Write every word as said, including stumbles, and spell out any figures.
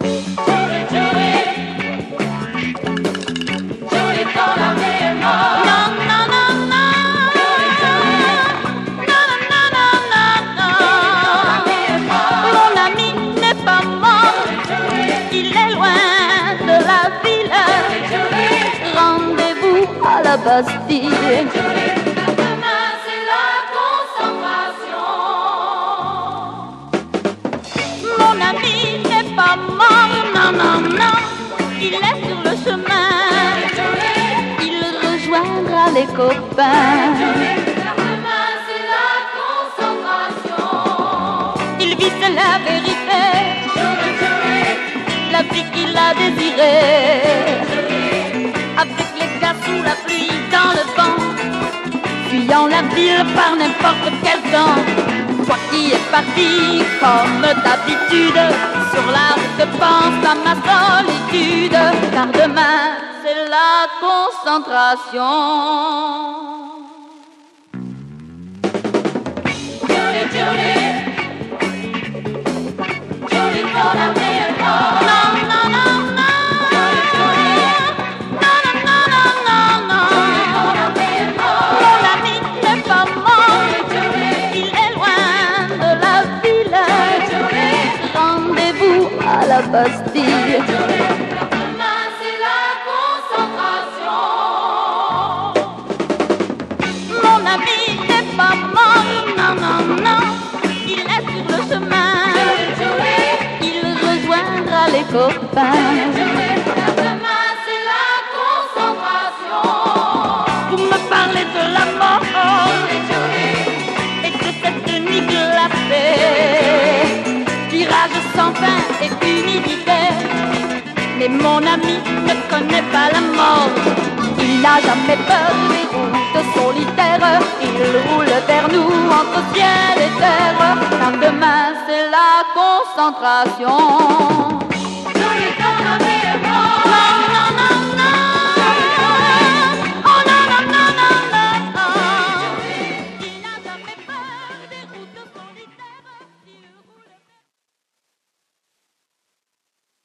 La Bastille. Demain c'est la concentration. Mon ami n'est pas mort, non, non, non. Il est sur le chemin. Il rejoindra les copains. Demain c'est la concentration. Il vit c'est la vérité, la vie qu'il a désirée. Avec les gars sous la pluie, dans le vent, fuyant la ville par n'importe quel temps. Toi qui es parti comme d'habitude, sur la route pense à ma solitude, car demain c'est la concentration. Julie, Julie, Julie pour la meilleure part. Non, non, non, non. La Bastille. Demain c'est la concentration. Mon ami n'est pas mort, non, non, non. Il est sur le chemin. Il rejoindra les copains. Demain c'est la concentration. Vous me parlez de la mort et de cette nuit glacée, virage sans fin et humidité. Mais mon ami ne connaît pas la mort. Il n'a jamais peur des routes solitaires. Il roule vers nous entre ciel et terre, car demain c'est la concentration.